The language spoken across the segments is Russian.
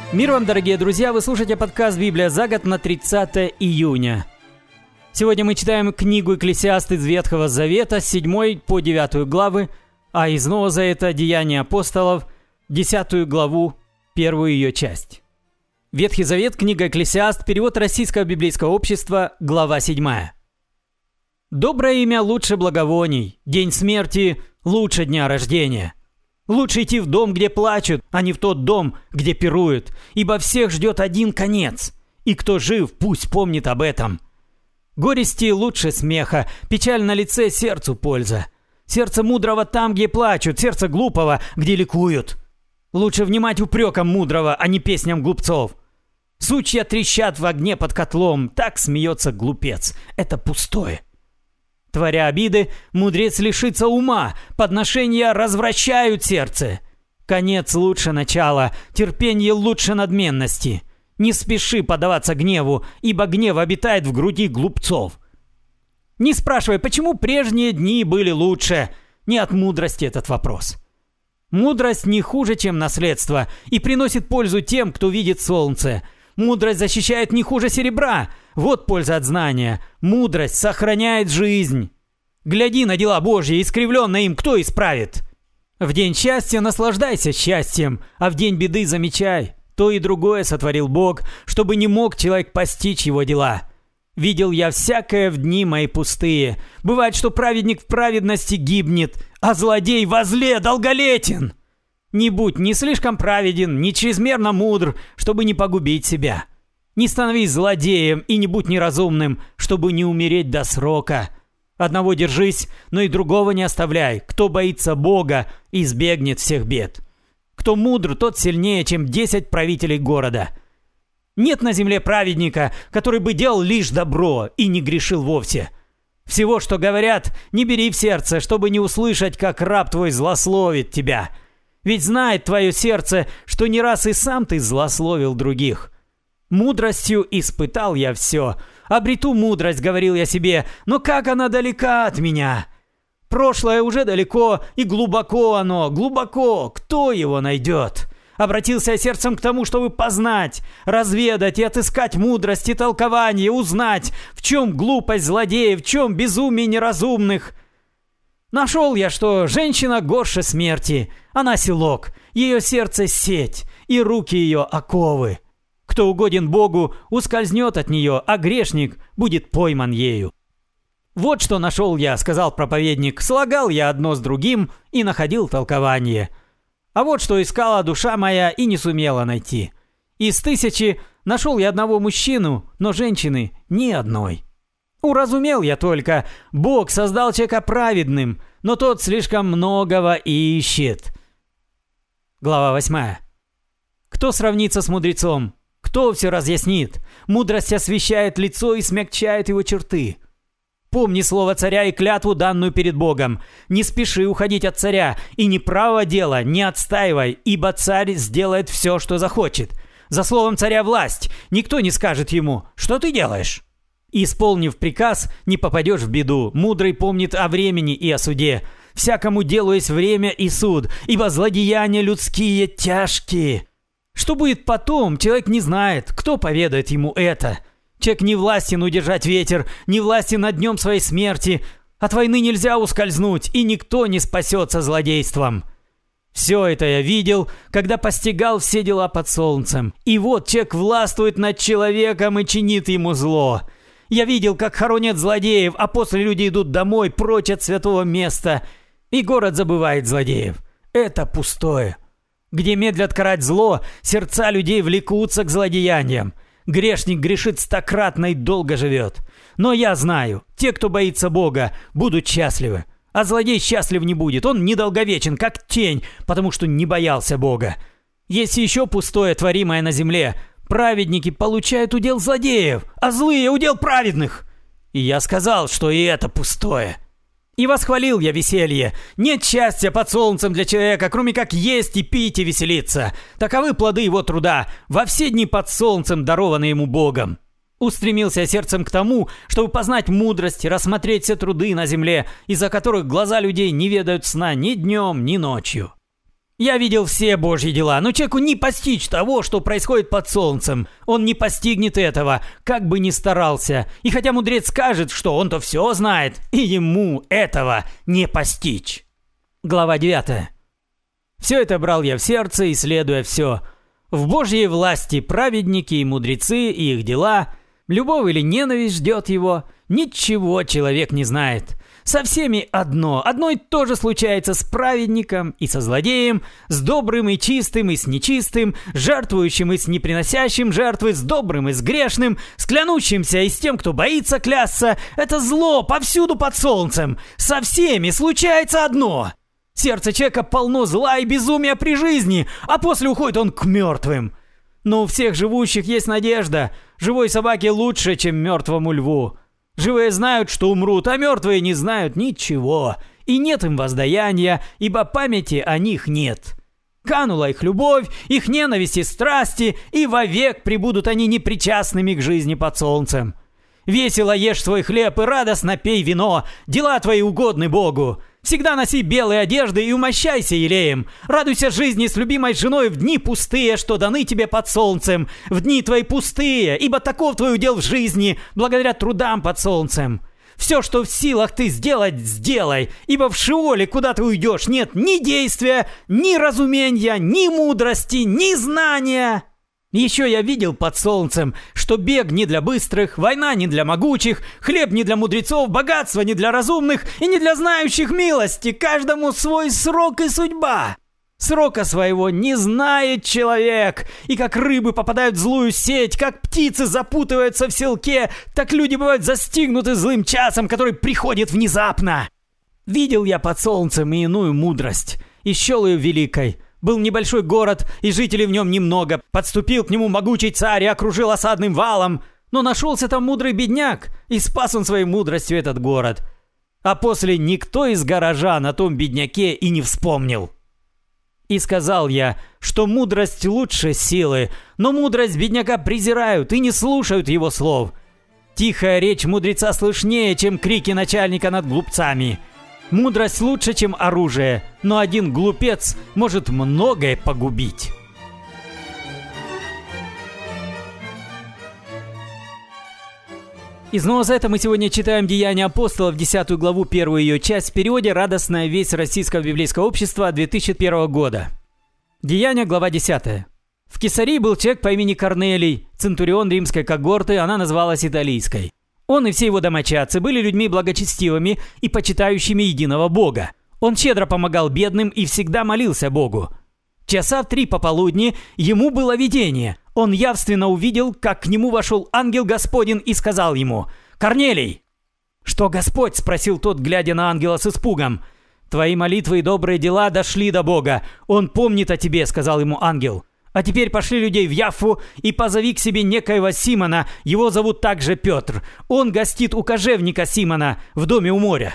Мир вам, дорогие друзья! Вы слушаете подкаст «Библия за год» на 30 июня. Сегодня мы читаем книгу «Экклесиаст» из Ветхого Завета, с 7 по 9 главы, а из Нового Завета «Деяния апостолов», 10 главу, первую ее часть. Ветхий Завет, книга «Экклесиаст», перевод Российского библейского общества, глава 7. «Доброе имя лучше благовоний, день смерти лучше дня рождения. Лучше идти в дом, где плачут, а не в тот дом, где пируют, ибо всех ждет один конец, и кто жив, пусть помнит об этом. Горести лучше смеха, печаль на лице, сердцу польза. Сердце мудрого там, где плачут, сердце глупого, где ликуют. Лучше внимать упрекам мудрого, а не песням глупцов. Сучья трещат в огне под котлом, так смеется глупец, это пустое. Творя обиды, мудрец лишится ума, подношения развращают сердце. Конец лучше начала, терпение лучше надменности. Не спеши поддаваться гневу, ибо гнев обитает в груди глупцов. Не спрашивай, почему прежние дни были лучше, не от мудрости этот вопрос. Мудрость не хуже, чем наследство, и приносит пользу тем, кто видит солнце. Мудрость защищает не хуже серебра. Вот польза от знания. Мудрость сохраняет жизнь. Гляди на дела Божьи, искривленные им кто исправит? В день счастья наслаждайся счастьем, а в день беды замечай. То и другое сотворил Бог, чтобы не мог человек постичь его дела. Видел я всякое в дни мои пустые. Бывает, что праведник в праведности гибнет, а злодей во зле долголетен. Не будь ни слишком праведен, ни чрезмерно мудр, чтобы не погубить себя. Не становись злодеем и не будь неразумным, чтобы не умереть до срока. Одного держись, но и другого не оставляй. Кто боится Бога, избегнет всех бед. Кто мудр, тот сильнее, чем 10 правителей города. Нет на земле праведника, который бы делал лишь добро и не грешил вовсе. Всего, что говорят, не бери в сердце, чтобы не услышать, как раб твой злословит тебя. Ведь знает твое сердце, что не раз и сам ты злословил других. Мудростью испытал я все. Обрету мудрость, говорил я себе, но как она далека от меня. Прошлое уже далеко, и глубоко оно, глубоко. Кто его найдет? Обратился я сердцем к тому, чтобы познать, разведать и отыскать мудрость и толкование, узнать, в чем глупость злодеев, в чем безумие неразумных. Нашел я, что женщина горше смерти, она селок, ее сердце сеть, и руки ее оковы. Кто угоден Богу, ускользнет от нее, а грешник будет пойман ею. Вот что нашел я, сказал проповедник, слагал я одно с другим и находил толкование. А вот что искала душа моя и не сумела найти. Из 1000 нашел я одного мужчину, но женщины ни одной. Уразумел я только, Бог создал человека праведным, но тот слишком многого ищет. Глава 8. Кто сравнится с мудрецом? Кто все разъяснит? Мудрость освещает лицо и смягчает его черты. Помни слово царя и клятву, данную перед Богом. Не спеши уходить от царя, и неправого дела не отстаивай, ибо царь сделает все, что захочет. За словом царя власть, никто не скажет ему, что ты делаешь. Исполнив приказ, не попадешь в беду. Мудрый помнит о времени и о суде. Всякому делу есть время и суд, ибо злодеяния людские тяжкие. Что будет потом, человек не знает, кто поведает ему это. Человек не властен удержать ветер, не властен над днем своей смерти. От войны нельзя ускользнуть, и никто не спасется злодейством. Все это я видел, когда постигал все дела под солнцем. И вот человек властвует над человеком и чинит ему зло. Я видел, как хоронят злодеев, а после люди идут домой, прочь от святого места, и город забывает злодеев. Это пустое. Где медлят карать зло, сердца людей влекутся к злодеяниям. Грешник грешит стократно и долго живет. Но я знаю, те, кто боится Бога, будут счастливы. А злодей счастлив не будет, он недолговечен, как тень, потому что не боялся Бога. Есть еще пустое, творимое на земле. Праведники получают удел злодеев, а злые удел праведных. И я сказал, что и это пустое. И восхвалил я веселье. Нет счастья под солнцем для человека, кроме как есть и пить и веселиться. Таковы плоды его труда, во все дни под солнцем, дарованные ему Богом. Устремился сердцем к тому, чтобы познать мудрость и рассмотреть все труды на земле, из-за которых глаза людей не ведают сна ни днем, ни ночью. Я видел все Божьи дела, но человеку не постичь того, что происходит под солнцем. Он не постигнет этого, как бы ни старался. И хотя мудрец скажет, что он-то все знает, и ему этого не постичь. Глава 9. Все это брал я в сердце, исследуя все. В Божьей власти праведники и мудрецы и их дела. Любовь или ненависть ждет его. Ничего человек не знает. Со всеми одно и то же случается с праведником и со злодеем, с добрым и чистым и с нечистым, с жертвующим и с неприносящим жертвы, с добрым и с грешным, с клянущимся и с тем, кто боится клясться. Это зло повсюду под солнцем. Со всеми случается одно. Сердце человека полно зла и безумия при жизни, а после уходит он к мертвым. Но у всех живущих есть надежда. Живой собаке лучше, чем мертвому льву. Живые знают, что умрут, а мертвые не знают ничего. И нет им воздаяния, ибо памяти о них нет. Канула их любовь, их ненависть и страсти, и вовек пребудут они непричастными к жизни под солнцем. Весело ешь свой хлеб и радостно пей вино, дела твои угодны Богу. Всегда носи белые одежды и умощайся елеем. Радуйся жизни с любимой женой в дни пустые, что даны тебе под солнцем. В дни твои пустые, ибо таков твой удел в жизни, благодаря трудам под солнцем. Все, что в силах ты сделать, сделай, ибо в Шиоле, куда ты уйдешь, нет ни действия, ни разумения, ни мудрости, ни знания. Еще я видел под солнцем, что бег не для быстрых, война не для могучих, хлеб не для мудрецов, богатство не для разумных и не для знающих милости, каждому свой срок и судьба. Срока своего не знает человек, и как рыбы попадают в злую сеть, как птицы запутываются в селке, так люди бывают застигнуты злым часом, который приходит внезапно. Видел я под солнцем и иную мудрость, и счел ее великой. Был небольшой город, и жителей в нем немного. Подступил к нему могучий царь и окружил осадным валом. Но нашелся там мудрый бедняк, и спас он своей мудростью этот город. А после никто из горожан о том бедняке и не вспомнил. И сказал я, что мудрость лучше силы, но мудрость бедняка презирают и не слушают его слов. Тихая речь мудреца слышнее, чем крики начальника над глупцами. Мудрость лучше, чем оружие, но один глупец может многое погубить. И снова за это мы сегодня читаем «Деяния апостолов», 10 главу, первую ее часть, в переводе «Радостная весть Российского библейского общества» 2001 года. Деяния, глава 10. В Кесарии был человек по имени Корнелий, центурион римской когорты, она называлась Италийской. Он и все его домочадцы были людьми благочестивыми и почитающими единого Бога. Он щедро помогал бедным и всегда молился Богу. Часа в 3 пополудни ему было видение. Он явственно увидел, как к нему вошел ангел Господень и сказал ему: «Корнелий!» «Что, Господь?» – спросил тот, глядя на ангела с испугом. «Твои молитвы и добрые дела дошли до Бога. Он помнит о тебе», – сказал ему ангел. «А теперь пошли людей в Яффу и позови к себе некоего Симона, его зовут также Петр. Он гостит у кожевника Симона в доме у моря».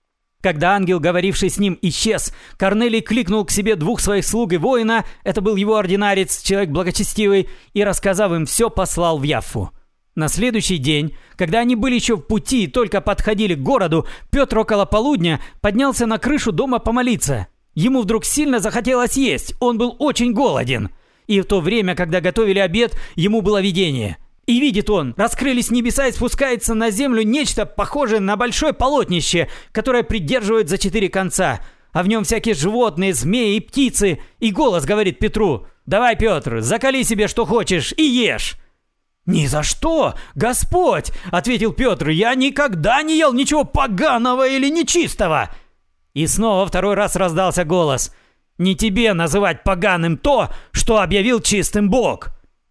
Когда ангел, говоривший с ним, исчез, Корнелий кликнул к себе 2 своих слуг и воина, это был его ординарец, человек благочестивый, и, рассказав им все, послал в Яффу. На следующий день, когда они были еще в пути и только подходили к городу, Петр около полудня поднялся на крышу дома помолиться. Ему вдруг сильно захотелось есть, он был очень голоден. И в то время, когда готовили обед, ему было видение. И видит он, раскрылись небеса и спускается на землю нечто похожее на большое полотнище, которое придерживает за 4 конца, а в нем всякие животные, змеи и птицы. И голос говорит Петру: «Давай, Петр, закали себе что хочешь и ешь». «Ни за что, Господь!» – ответил Петр. «Я никогда не ел ничего поганого или нечистого». И снова 2 раз раздался голос: «Не тебе называть поганым то, что объявил чистым Бог».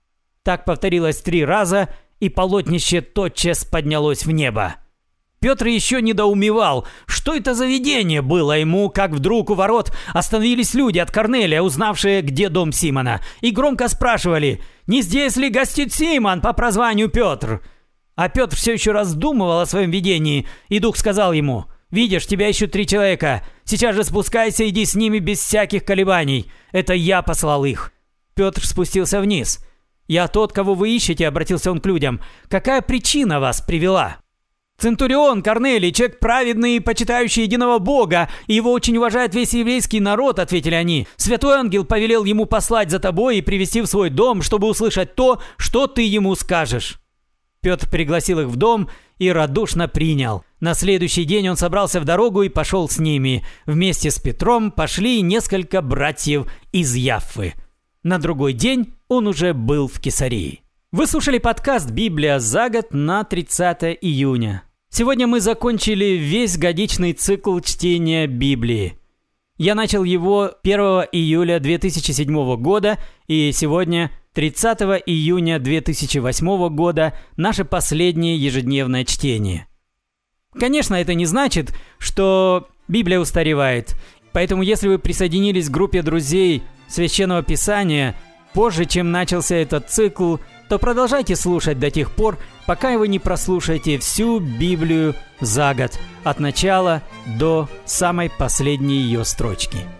Так повторилось 3 раза, и полотнище тотчас поднялось в небо. Петр еще недоумевал, что это за видение было ему, как вдруг у ворот остановились люди от Корнелия, узнавшие, где дом Симона, и громко спрашивали: «Не здесь ли гостит Симон по прозванию Петр?» А Петр все еще раздумывал о своем видении, и дух сказал ему: «Видишь, тебя ищут 3 человека. Сейчас же спускайся, иди с ними без всяких колебаний. Это я послал их». Петр спустился вниз. «Я тот, кого вы ищете», — обратился он к людям. «Какая причина вас привела?» «Центурион Корнелий, человек праведный и почитающий единого Бога, и его очень уважает весь еврейский народ», — ответили они. «Святой ангел повелел ему послать за тобой и привести в свой дом, чтобы услышать то, что ты ему скажешь». Петр пригласил их в дом и радушно принял. На следующий день он собрался в дорогу и пошел с ними. Вместе с Петром пошли несколько братьев из Яффы. На другой день он уже был в Кесарии. Вы слушали подкаст «Библия за год» на 30 июня. Сегодня мы закончили весь годичный цикл чтения Библии. Я начал его 1 июля 2007 года, и сегодня, 30 июня 2008 года, наше последнее ежедневное чтение. Конечно, это не значит, что Библия устаревает. Поэтому, если вы присоединились к группе друзей Священного Писания позже, чем начался этот цикл, то продолжайте слушать до тех пор, пока вы не прослушаете всю Библию за год, от начала до самой последней ее строчки.